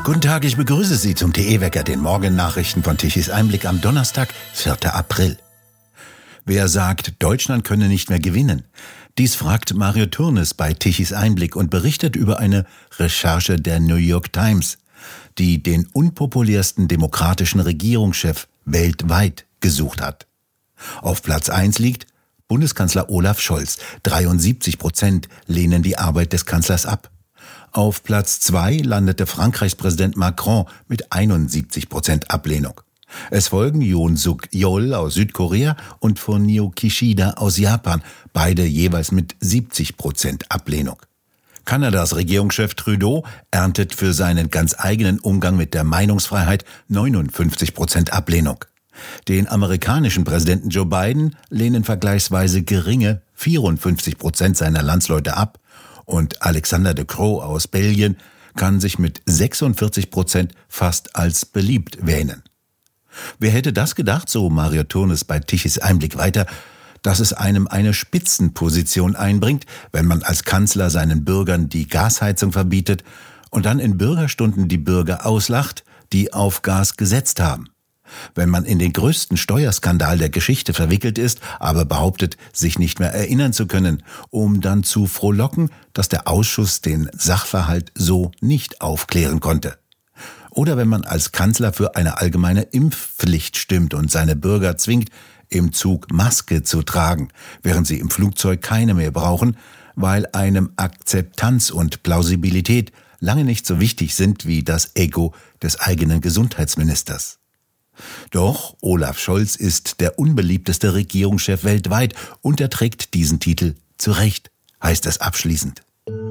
Guten Tag, ich begrüße Sie zum TE-Wecker, den Morgennachrichten von Tichys Einblick am Donnerstag, 4. April. Wer sagt, Deutschland könne nicht mehr gewinnen? Dies fragt Mario Thurnes bei Tichys Einblick und berichtet über eine Recherche der New York Times, die den unpopulärsten demokratischen Regierungschef weltweit gesucht hat. Auf Platz 1 liegt Bundeskanzler Olaf Scholz. 73% lehnen die Arbeit des Kanzlers ab. Auf Platz 2 landete Frankreichs Präsident Macron mit 71% Ablehnung. Es folgen Yoon Suk-yeol aus Südkorea und Fumio Kishida aus Japan, beide jeweils mit 70% Ablehnung. Kanadas Regierungschef Trudeau erntet für seinen ganz eigenen Umgang mit der Meinungsfreiheit 59% Ablehnung. Den amerikanischen Präsidenten Joe Biden lehnen vergleichsweise geringe 54% seiner Landsleute ab und Alexander De Croo aus Belgien kann sich mit 46% fast als beliebt wähnen. Wer hätte das gedacht, so Mario Thurnes bei Tichys Einblick weiter, dass es einem eine Spitzenposition einbringt, wenn man als Kanzler seinen Bürgern die Gasheizung verbietet und dann in Bürgerstunden die Bürger auslacht, die auf Gas gesetzt haben. Wenn man in den größten Steuerskandal der Geschichte verwickelt ist, aber behauptet, sich nicht mehr erinnern zu können, um dann zu frohlocken, dass der Ausschuss den Sachverhalt so nicht aufklären konnte. Oder wenn man als Kanzler für eine allgemeine Impfpflicht stimmt und seine Bürger zwingt, im Zug Maske zu tragen, während sie im Flugzeug keine mehr brauchen, weil einem Akzeptanz und Plausibilität lange nicht so wichtig sind wie das Ego des eigenen Gesundheitsministers. Doch Olaf Scholz ist der unbeliebteste Regierungschef weltweit und er trägt diesen Titel zu Recht, heißt es abschließend.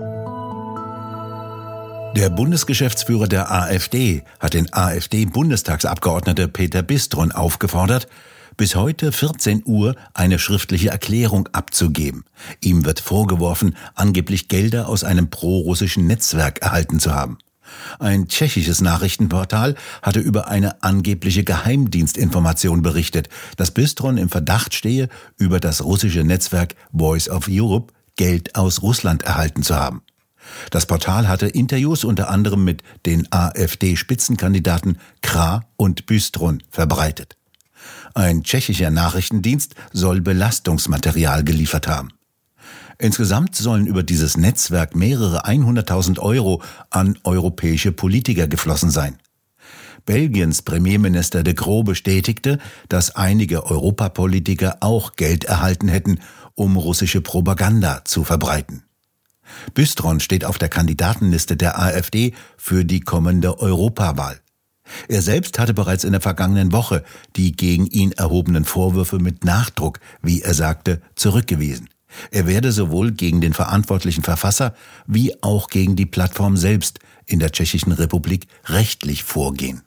Der Bundesgeschäftsführer der AfD hat den AfD-Bundestagsabgeordnete Peter Bistron aufgefordert, bis heute 14 Uhr eine schriftliche Erklärung abzugeben. Ihm wird vorgeworfen, angeblich Gelder aus einem prorussischen Netzwerk erhalten zu haben. Ein tschechisches Nachrichtenportal hatte über eine angebliche Geheimdienstinformation berichtet, dass Bistron im Verdacht stehe, über das russische Netzwerk Voice of Europe Geld aus Russland erhalten zu haben. Das Portal hatte Interviews unter anderem mit den AfD-Spitzenkandidaten Krah und Bistron verbreitet. Ein tschechischer Nachrichtendienst soll Belastungsmaterial geliefert haben. Insgesamt sollen über dieses Netzwerk mehrere 100.000 Euro an europäische Politiker geflossen sein. Belgiens Premierminister De Croo bestätigte, dass einige Europapolitiker auch Geld erhalten hätten, um russische Propaganda zu verbreiten. Bistron steht auf der Kandidatenliste der AfD für die kommende Europawahl. Er selbst hatte bereits in der vergangenen Woche die gegen ihn erhobenen Vorwürfe mit Nachdruck, wie er sagte, zurückgewiesen. Er werde sowohl gegen den verantwortlichen Verfasser wie auch gegen die Plattform selbst in der Tschechischen Republik rechtlich vorgehen.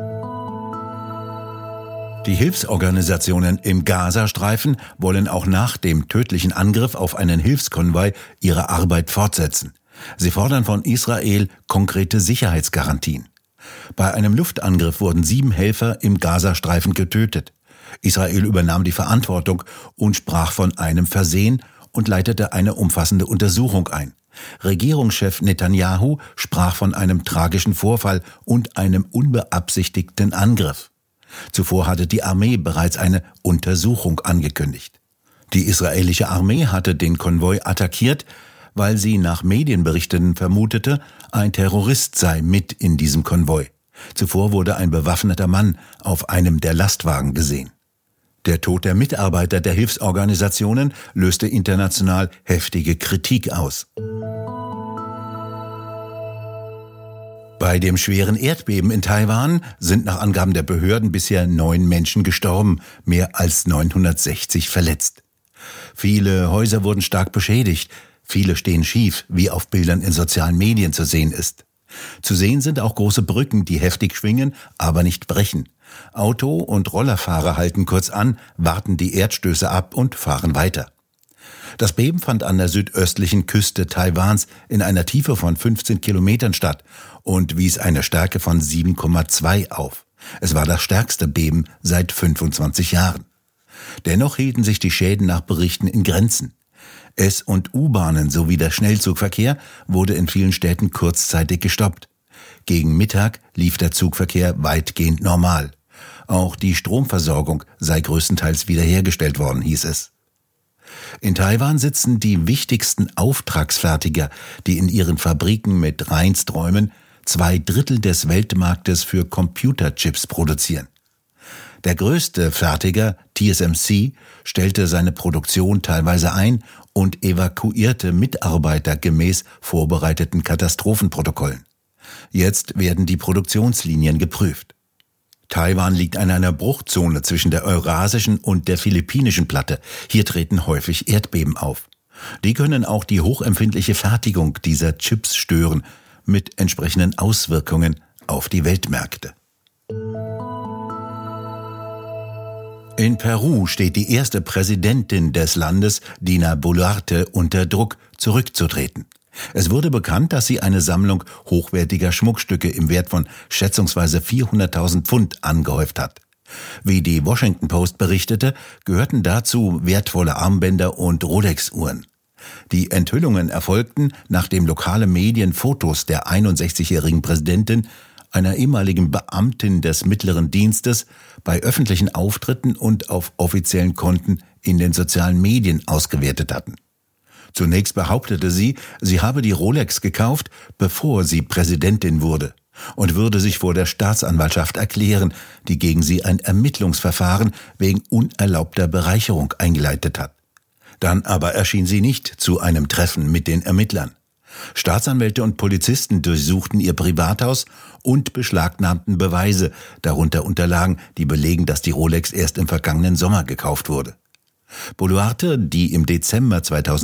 Die Hilfsorganisationen im Gazastreifen wollen auch nach dem tödlichen Angriff auf einen Hilfskonvoi ihre Arbeit fortsetzen. Sie fordern von Israel konkrete Sicherheitsgarantien. Bei einem Luftangriff wurden 7 Helfer im Gazastreifen getötet. Israel übernahm die Verantwortung und sprach von einem Versehen und leitete eine umfassende Untersuchung ein. Regierungschef Netanyahu sprach von einem tragischen Vorfall und einem unbeabsichtigten Angriff. Zuvor hatte die Armee bereits eine Untersuchung angekündigt. Die israelische Armee hatte den Konvoi attackiert, weil sie nach Medienberichten vermutete, ein Terrorist sei mit in diesem Konvoi. Zuvor wurde ein bewaffneter Mann auf einem der Lastwagen gesehen. Der Tod der Mitarbeiter der Hilfsorganisationen löste international heftige Kritik aus. Bei dem schweren Erdbeben in Taiwan sind nach Angaben der Behörden bisher 9 Menschen gestorben, mehr als 960 verletzt. Viele Häuser wurden stark beschädigt, viele stehen schief, wie auf Bildern in sozialen Medien zu sehen ist. Zu sehen sind auch große Brücken, die heftig schwingen, aber nicht brechen. Auto- und Rollerfahrer halten kurz an, warten die Erdstöße ab und fahren weiter. Das Beben fand an der südöstlichen Küste Taiwans in einer Tiefe von 15 Kilometern statt und wies eine Stärke von 7,2 auf. Es war das stärkste Beben seit 25 Jahren. Dennoch hielten sich die Schäden nach Berichten in Grenzen. S- und U-Bahnen sowie der Schnellzugverkehr wurde in vielen Städten kurzzeitig gestoppt. Gegen Mittag lief der Zugverkehr weitgehend normal. Auch die Stromversorgung sei größtenteils wiederhergestellt worden, hieß es. In Taiwan sitzen die wichtigsten Auftragsfertiger, die in ihren Fabriken mit Reinsträumen 2/3 des Weltmarktes für Computerchips produzieren. Der größte Fertiger, TSMC, stellte seine Produktion teilweise ein und evakuierte Mitarbeiter gemäß vorbereiteten Katastrophenprotokollen. Jetzt werden die Produktionslinien geprüft. Taiwan liegt an einer Bruchzone zwischen der eurasischen und der philippinischen Platte. Hier treten häufig Erdbeben auf. Die können auch die hochempfindliche Fertigung dieser Chips stören, mit entsprechenden Auswirkungen auf die Weltmärkte. In Peru steht die erste Präsidentin des Landes, Dina Boluarte, unter Druck, zurückzutreten. Es wurde bekannt, dass sie eine Sammlung hochwertiger Schmuckstücke im Wert von schätzungsweise 400.000 Pfund angehäuft hat. Wie die Washington Post berichtete, gehörten dazu wertvolle Armbänder und Rolex-Uhren. Die Enthüllungen erfolgten, nachdem lokale Medien Fotos der 61-jährigen Präsidentin, einer ehemaligen Beamtin des mittleren Dienstes, bei öffentlichen Auftritten und auf offiziellen Konten in den sozialen Medien ausgewertet hatten. Zunächst behauptete sie, sie habe die Rolex gekauft, bevor sie Präsidentin wurde, und würde sich vor der Staatsanwaltschaft erklären, die gegen sie ein Ermittlungsverfahren wegen unerlaubter Bereicherung eingeleitet hat. Dann aber erschien sie nicht zu einem Treffen mit den Ermittlern. Staatsanwälte und Polizisten durchsuchten ihr Privathaus und beschlagnahmten Beweise, darunter Unterlagen, die belegen, dass die Rolex erst im vergangenen Sommer gekauft wurde. Boluarte, die im Dezember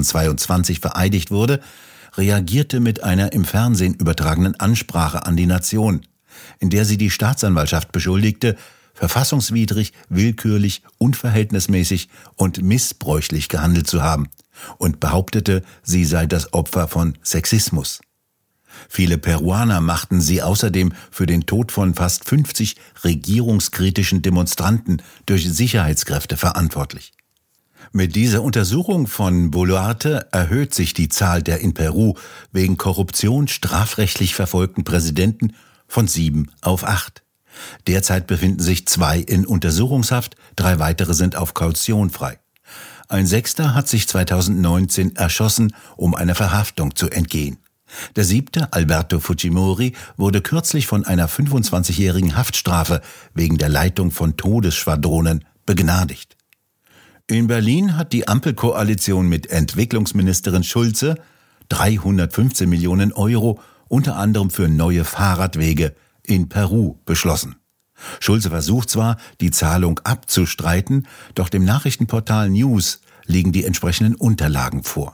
2022 vereidigt wurde, reagierte mit einer im Fernsehen übertragenen Ansprache an die Nation, in der sie die Staatsanwaltschaft beschuldigte, verfassungswidrig, willkürlich, unverhältnismäßig und missbräuchlich gehandelt zu haben und behauptete, sie sei das Opfer von Sexismus. Viele Peruaner machten sie außerdem für den Tod von fast 50 regierungskritischen Demonstranten durch Sicherheitskräfte verantwortlich. Mit dieser Untersuchung von Boluarte erhöht sich die Zahl der in Peru wegen Korruption strafrechtlich verfolgten Präsidenten von 7 auf 8. Derzeit befinden sich 2 in Untersuchungshaft, 3 weitere sind auf Kaution frei. Ein 6. hat sich 2019 erschossen, um einer Verhaftung zu entgehen. Der 7., Alberto Fujimori, wurde kürzlich von einer 25-jährigen Haftstrafe wegen der Leitung von Todesschwadronen begnadigt. In Berlin hat die Ampelkoalition mit Entwicklungsministerin Schulze 315 Millionen Euro unter anderem für neue Fahrradwege in Peru beschlossen. Schulze versucht zwar, die Zahlung abzustreiten, doch dem Nachrichtenportal News liegen die entsprechenden Unterlagen vor.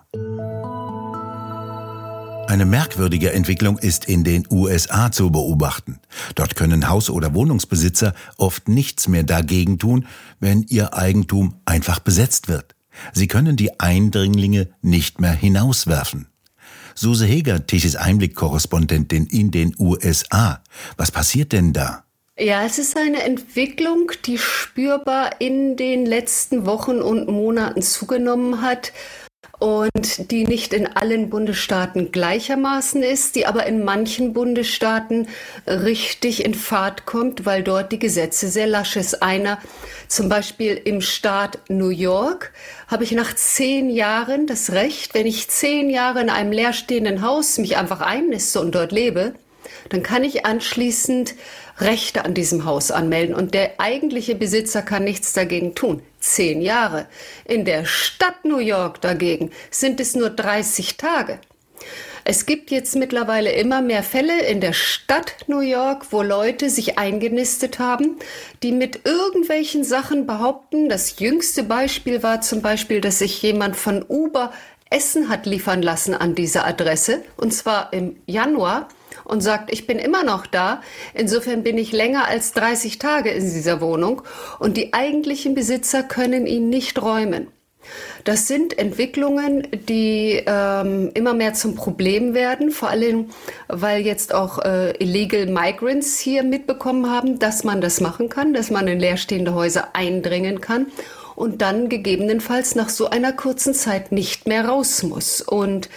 Eine merkwürdige Entwicklung ist in den USA zu beobachten. Dort können Haus- oder Wohnungsbesitzer oft nichts mehr dagegen tun, wenn ihr Eigentum einfach besetzt wird. Sie können die Eindringlinge nicht mehr hinauswerfen. Suse Heger, Tichys Einblick-Korrespondentin in den USA. Was passiert denn da? Ja, es ist eine Entwicklung, die spürbar in den letzten Wochen und Monaten zugenommen hat und die nicht in allen Bundesstaaten gleichermaßen ist, die aber in manchen Bundesstaaten richtig in Fahrt kommt, weil dort die Gesetze sehr lasch ist. Zum Beispiel im Staat New York habe ich nach 10 Jahren das Recht, wenn ich 10 Jahre in einem leerstehenden Haus mich einfach einniste und dort lebe, dann kann ich anschließend Rechte an diesem Haus anmelden und der eigentliche Besitzer kann nichts dagegen tun. 10 Jahre. In der Stadt New York dagegen sind es nur 30 Tage. Es gibt jetzt mittlerweile immer mehr Fälle in der Stadt New York, wo Leute sich eingenistet haben, die mit irgendwelchen Sachen behaupten. Das jüngste Beispiel war zum Beispiel, dass sich jemand von Uber Essen hat liefern lassen an diese Adresse, und zwar im Januar, und sagt, ich bin immer noch da. Insofern bin ich länger als 30 Tage in dieser Wohnung und die eigentlichen Besitzer können ihn nicht räumen. Das sind Entwicklungen, die immer mehr zum Problem werden, vor allem, weil jetzt auch Illegal Migrants hier mitbekommen haben, dass man das machen kann, dass man in leerstehende Häuser eindringen kann und dann gegebenenfalls nach so einer kurzen Zeit nicht mehr raus muss. Und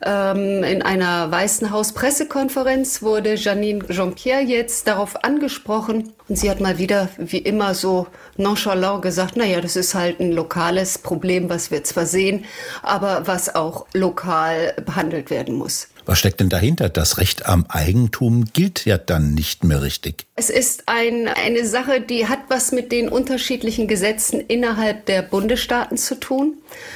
In einer Weißen Haus-Pressekonferenz wurde Jeanine Jean-Pierre jetzt darauf angesprochen und sie hat mal wieder, wie immer, so nonchalant gesagt, naja, das ist halt ein lokales Problem, was wir zwar sehen, aber was auch lokal behandelt werden muss. Was steckt denn dahinter? Das Recht am Eigentum gilt ja dann nicht mehr richtig. Es ist eine Sache, die hat was mit den unterschiedlichen Gesetzen innerhalb der Bundesstaaten zu tun.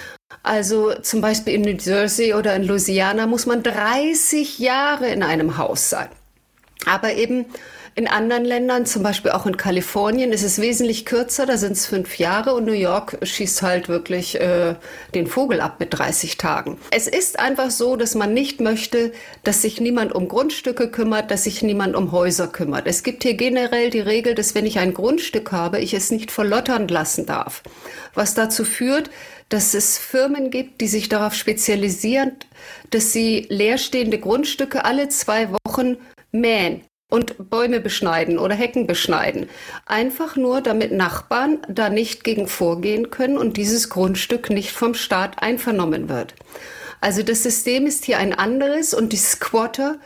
Also zum Beispiel in New Jersey oder in Louisiana muss man 30 Jahre in einem Haus sein. Aber eben in anderen Ländern, zum Beispiel auch in Kalifornien, ist es wesentlich kürzer, da sind es 5 Jahre und New York schießt halt wirklich den Vogel ab mit 30 Tagen. Es ist einfach so, dass man nicht möchte, dass sich niemand um Grundstücke kümmert, dass sich niemand um Häuser kümmert. Es gibt hier generell die Regel, dass wenn ich ein Grundstück habe, ich es nicht verlottern lassen darf. Was dazu führt, dass es Firmen gibt, die sich darauf spezialisieren, dass sie leerstehende Grundstücke alle 2 Wochen mähen und Bäume beschneiden oder Hecken beschneiden. Einfach nur, damit Nachbarn da nicht gegen vorgehen können und dieses Grundstück nicht vom Staat einvernommen wird. Also das System ist hier ein anderes und die Squatter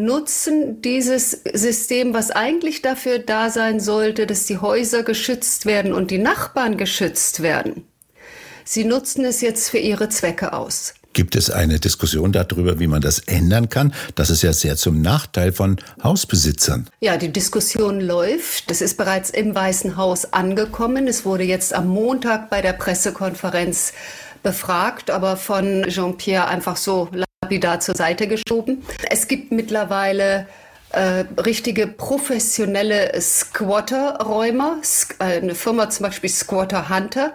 nutzen dieses System, was eigentlich dafür da sein sollte, dass die Häuser geschützt werden und die Nachbarn geschützt werden. Sie nutzen es jetzt für ihre Zwecke aus. Gibt es eine Diskussion darüber, wie man das ändern kann? Das ist ja sehr zum Nachteil von Hausbesitzern. Ja, die Diskussion läuft. Das ist bereits im Weißen Haus angekommen. Es wurde jetzt am Montag bei der Pressekonferenz befragt, aber von Jean-Pierre einfach so lapidar zur Seite geschoben. Es gibt mittlerweile richtige professionelle Squatter-Räumer, eine Firma zum Beispiel Squatter Hunter,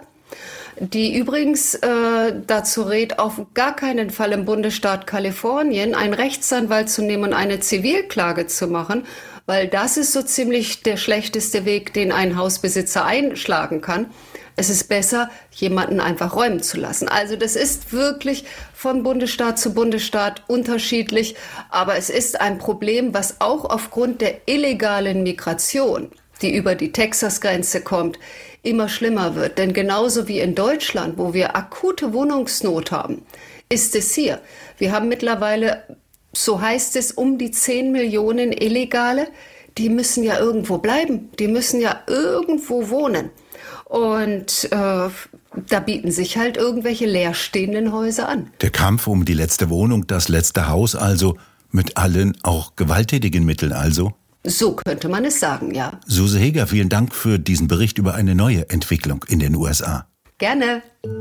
die übrigens dazu rät, auf gar keinen Fall im Bundesstaat Kalifornien einen Rechtsanwalt zu nehmen und eine Zivilklage zu machen, weil das ist so ziemlich der schlechteste Weg, den ein Hausbesitzer einschlagen kann. Es ist besser, jemanden einfach räumen zu lassen. Also das ist wirklich von Bundesstaat zu Bundesstaat unterschiedlich, aber es ist ein Problem, was auch aufgrund der illegalen Migration, die über die Texas-Grenze kommt, immer schlimmer wird. Denn genauso wie in Deutschland, wo wir akute Wohnungsnot haben, ist es hier. Wir haben mittlerweile, so heißt es, um die 10 Millionen Illegale. Die müssen ja irgendwo bleiben. Die müssen ja irgendwo wohnen. Und da bieten sich halt irgendwelche leerstehenden Häuser an. Der Kampf um die letzte Wohnung, das letzte Haus also, mit allen auch gewalttätigen Mitteln also? So könnte man es sagen, ja. Suse Heger, vielen Dank für diesen Bericht über eine neue Entwicklung in den USA. Gerne.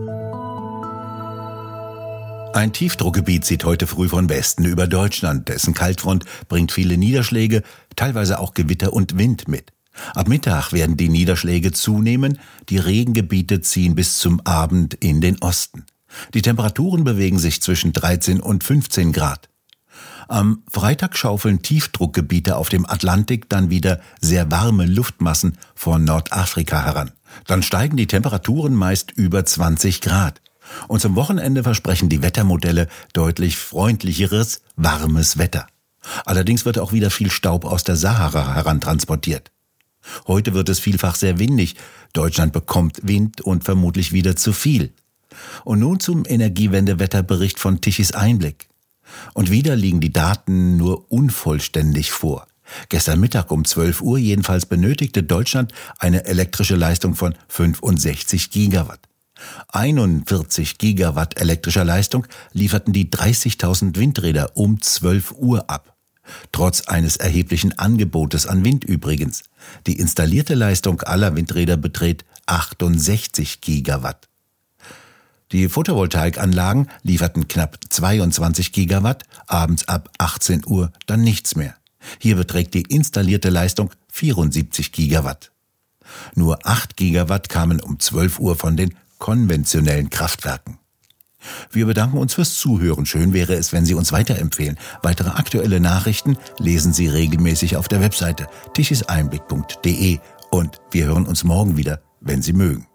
Ein Tiefdruckgebiet zieht heute früh von Westen über Deutschland. Dessen Kaltfront bringt viele Niederschläge, teilweise auch Gewitter und Wind mit. Ab Mittag werden die Niederschläge zunehmen, die Regengebiete ziehen bis zum Abend in den Osten. Die Temperaturen bewegen sich zwischen 13 und 15 Grad. Am Freitag schaufeln Tiefdruckgebiete auf dem Atlantik dann wieder sehr warme Luftmassen von Nordafrika heran. Dann steigen die Temperaturen meist über 20 Grad. Und zum Wochenende versprechen die Wettermodelle deutlich freundlicheres, warmes Wetter. Allerdings wird auch wieder viel Staub aus der Sahara herantransportiert. Heute wird es vielfach sehr windig. Deutschland bekommt Wind und vermutlich wieder zu viel. Und nun zum Energiewendewetterbericht von Tichys Einblick. Und wieder liegen die Daten nur unvollständig vor. Gestern Mittag um 12 Uhr jedenfalls benötigte Deutschland eine elektrische Leistung von 65 Gigawatt. 41 Gigawatt elektrischer Leistung lieferten die 30.000 Windräder um 12 Uhr ab. Trotz eines erheblichen Angebotes an Wind übrigens. Die installierte Leistung aller Windräder beträgt 68 Gigawatt. Die Photovoltaikanlagen lieferten knapp 22 Gigawatt, abends ab 18 Uhr dann nichts mehr. Hier beträgt die installierte Leistung 74 Gigawatt. Nur 8 Gigawatt kamen um 12 Uhr von den konventionellen Kraftwerken. Wir bedanken uns fürs Zuhören. Schön wäre es, wenn Sie uns weiterempfehlen. Weitere aktuelle Nachrichten lesen Sie regelmäßig auf der Webseite tichiseinblick.de und wir hören uns morgen wieder, wenn Sie mögen.